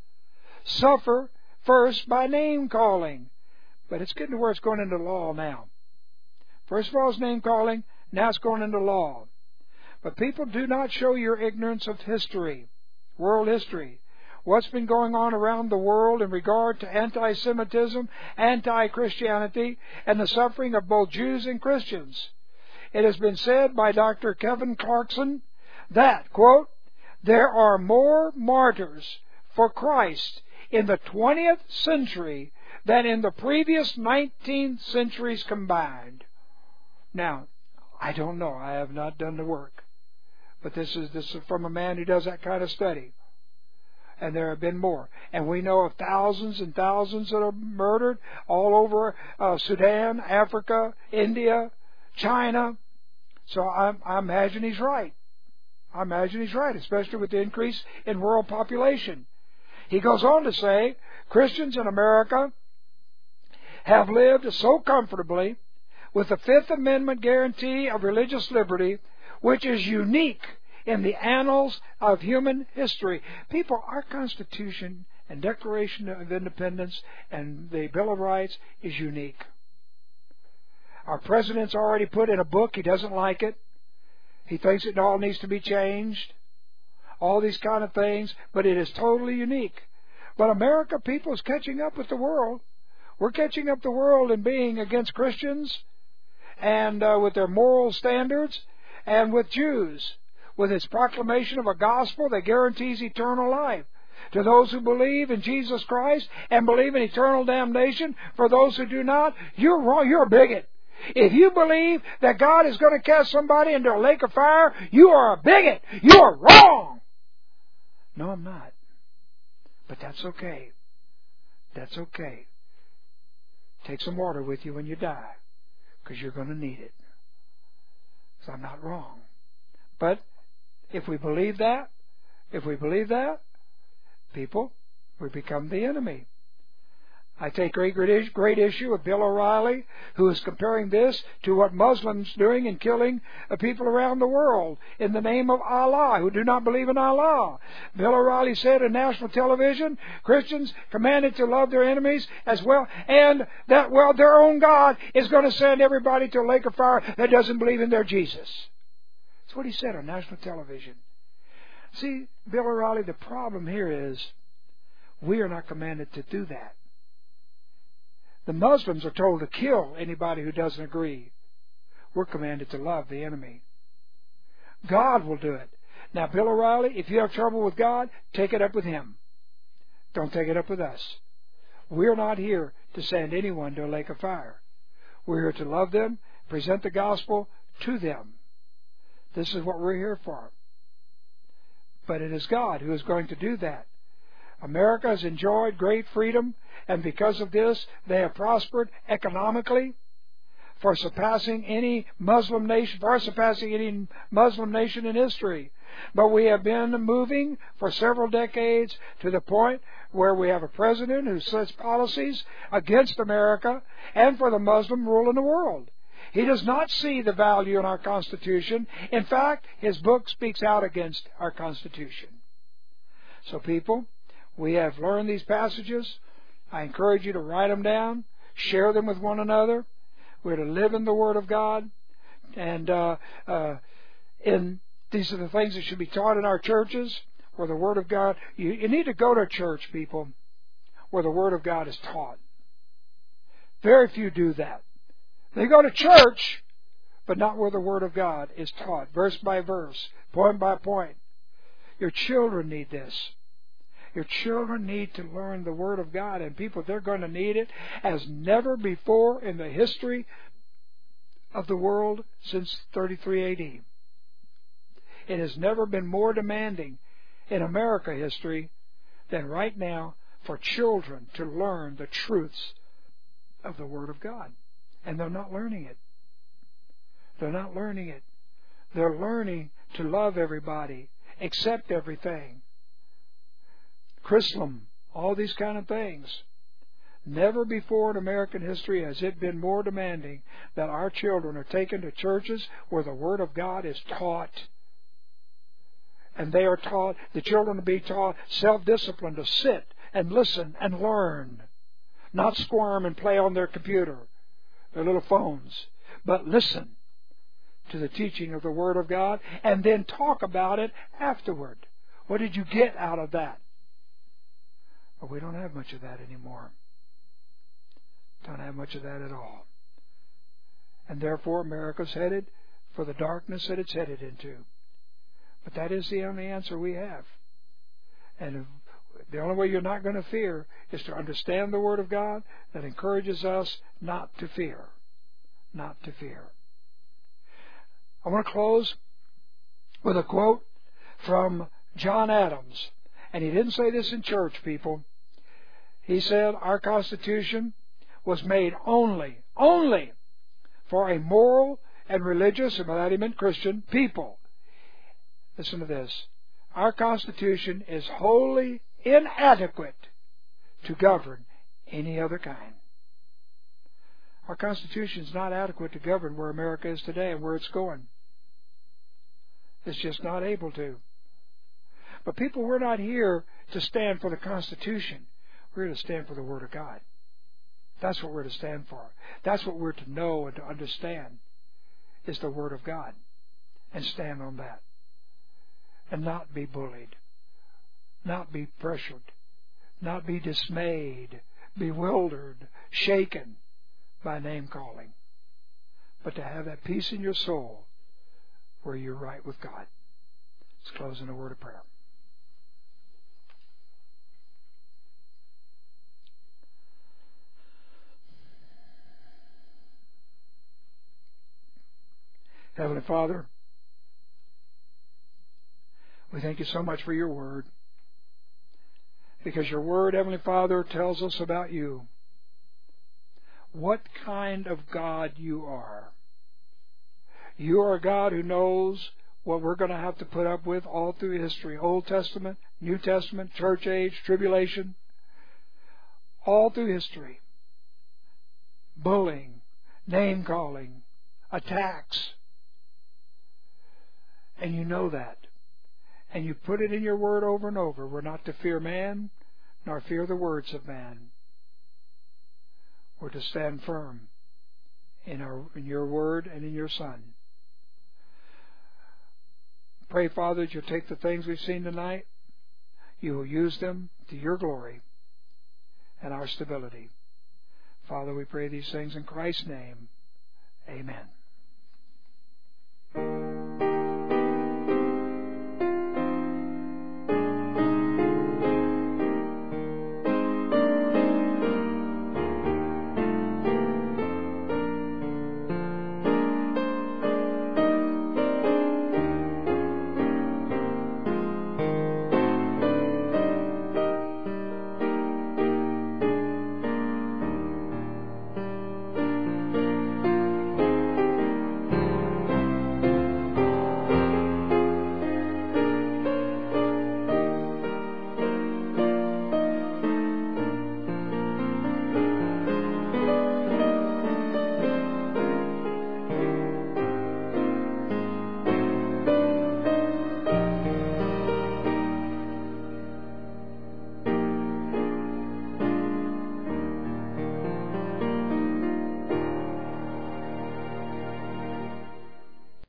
Suffer first by name calling. But it's getting to where it's going into law now. First of all, it's name calling. Now it's going into law. But people, do not show your ignorance of history, world history. What's been going on around the world in regard to anti-Semitism, anti-Christianity, and the suffering of both Jews and Christians. It has been said by Dr. Kevin Clarkson that, quote, there are more martyrs for Christ in the 20th century than in the previous 19 centuries combined. Now, I don't know. I have not done the work. But this is from a man who does that kind of study. And there have been more. And we know of thousands and thousands that are murdered all over Sudan, Africa, India, China. So I imagine he's right. I imagine he's right, especially with the increase in world population. He goes on to say, Christians in America have lived so comfortably with the Fifth Amendment guarantee of religious liberty, which is unique in the annals of human history. People, our Constitution and Declaration of Independence and the Bill of Rights is unique. Our President's already put in a book, he doesn't like it. He thinks it all needs to be changed. All these kind of things, but it is totally unique. But America, people, is catching up with the world. We're catching up the world in being against Christians and with their moral standards, and with Jews, with its proclamation of a gospel that guarantees eternal life. to those who believe in Jesus Christ and believe in eternal damnation. For those who do not, you're wrong. You're a bigot. If you believe that God is going to cast somebody into a lake of fire, you are a bigot. You are wrong. No, I'm not. But that's okay. That's okay. Take some water with you when you die, because you're going to need it. So I'm not wrong. But if we believe that, people, we become the enemy. I take great issue with Bill O'Reilly, who is comparing this to what Muslims doing and killing people around the world in the name of Allah, who do not believe in Allah. Bill O'Reilly said on national television, Christians commanded to love their enemies as well, and that, well, their own God is going to send everybody to a lake of fire that doesn't believe in their Jesus. That's what he said on national television. See, Bill O'Reilly, the problem here is we are not commanded to do that. The Muslims are told to kill anybody who doesn't agree. We're commanded to love the enemy. God will do it. Now, Bill O'Reilly, if you have trouble with God, take it up with Him. Don't take it up with us. We're not here to send anyone to a lake of fire. We're here to love them, present the gospel to them. This is what we're here for. But it is God who is going to do that. America has enjoyed great freedom, and because of this, they have prospered economically, far surpassing any Muslim nation in history. But we have been moving for several decades to the point where we have a president who sets policies against America and for the Muslim rule in the world. He does not see the value in our Constitution. In fact, his book speaks out against our Constitution. So people, we have learned these passages. I encourage you to write them down, share them with one another. We're to live in the Word of God, and these are the things that should be taught in our churches, where the Word of God. You need to go to church, people, where the Word of God is taught. Very few do that. They go to church, but not where the Word of God is taught, verse by verse, point by point. Your children need this. Your children need to learn the Word of God, and people, they're going to need it as never before in the history of the world since 33 AD. It has never been more demanding in America history than right now for children to learn the truths of the Word of God. And they're not learning it. They're not learning it. They're learning to love everybody, accept everything. Chrislam, all these kind of things. Never before in American history has it been more demanding that our children are taken to churches where the Word of God is taught. And they are taught, the children to be taught self-discipline, to sit and listen and learn. Not squirm and play on their computer, their little phones, but listen to the teaching of the Word of God and then talk about it afterward. What did you get out of that? But we don't have much of that anymore. Don't have much of that at all. And therefore America's headed for the darkness that it's headed into. But that is the only answer we have. And the only way you're not going to fear is to understand the Word of God that encourages us not to fear. Not to fear. I want to close with a quote from John Adams. And he didn't say this in church, people. He said, our Constitution was made only for a moral and religious, and by that he meant Christian, people. Listen to this. Our Constitution is wholly inadequate to govern any other kind. Our Constitution is not adequate to govern where America is today and where it's going. It's just not able to. But people, we're not here to stand for the Constitution. We're here to stand for the Word of God. That's what we're to stand for. That's what we're to know and to understand is the Word of God. And stand on that. And not be bullied. Not be pressured. Not be dismayed, bewildered, shaken by name calling. But to have that peace in your soul where you're right with God. Let's close in a word of prayer. Heavenly Father, we thank you so much for your word, because your word, Heavenly Father, tells us about you, what kind of God you are. You are a God who knows what we're going to have to put up with all through history, Old Testament, New Testament, church age, tribulation, all through history. Bullying, name-calling, attacks. And you know that. And you put it in your word over and over. We're not to fear man, nor fear the words of man. We're to stand firm in your word and in your Son. Pray, Father, that you'll take the things we've seen tonight. You will use them to your glory and our stability. Father, we pray these things in Christ's name. Amen.